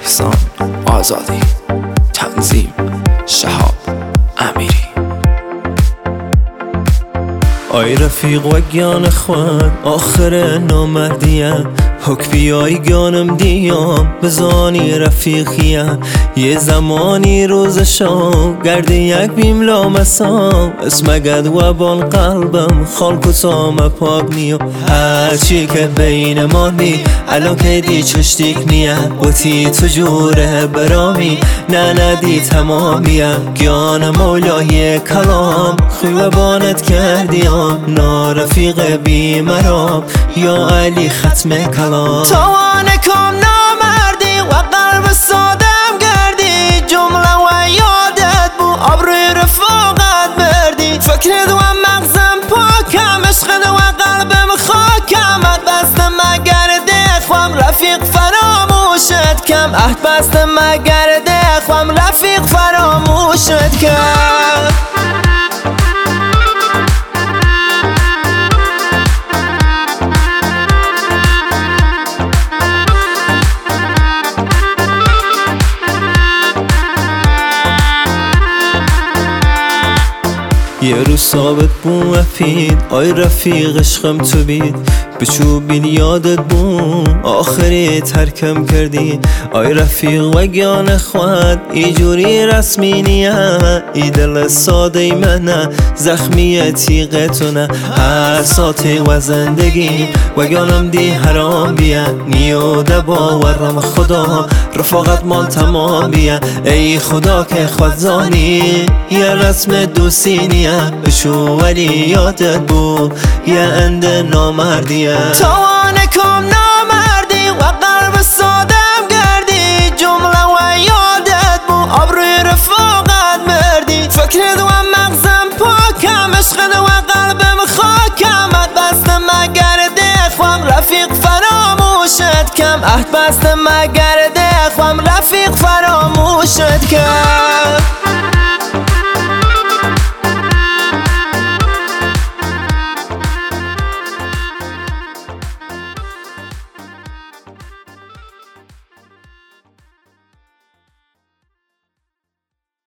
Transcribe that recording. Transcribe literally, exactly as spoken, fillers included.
احسان آزادی، تنظیم شهاب امیری. آی رفیق و گیان خوان آخر نامردیم، حک بیای گانم دیام بزانی رفیقیم. یه زمانی روز شام گرد یک بیم لامسام، اسمگد و بان قلبم خال کسام پاک نیو. هرچی که بین ما نی الان که دی چشتیک نیه، بوتی تو جوره برامی نه ندی تمامیم. گیان مولای کلام خوی بانت کردیم، نارفیق بیمرام یا علی ختم کلام. توان کم نامردی و قلب سادم گردی، جمله و یادت بو ابروی رفاقت بردی. فکرت و مغزم پاکم، عشقت و قلبم خاکم. عهد بستم مگر دخوام رفیق فراموشت کم، عهد بستم مگر دخوام رفیق فراموشت کم. یه روز ثابت بوم افید، آی رفیق عشقم تو بید. بچو بیل یادت بوم آخری ترکم کردی. آی رفیق و گیان خواد ای جوری رسمی نیه، ای دل ساده ای منه زخمی تیغ تو نه. هر ساعتی و زندگی و گیانم دی حرام بیه، نیو ده باورم خدا رفاقت مال تمام بیه. ای خدا که خود زانی یه رسم دوستی نیه، بچو ولی یادت بود یه اند نامردیه. توان کم نامردی و قلب سادم گردی، جمله و یادت بو ابروی رفاقت بردی. فکرت و مغزم پاکم، عشقت و قلبم خاکم. عهد بستم مگر دخوام رفیق فراموشت کم، عهد بستم مگر دخوام رفیق فراموشت کم.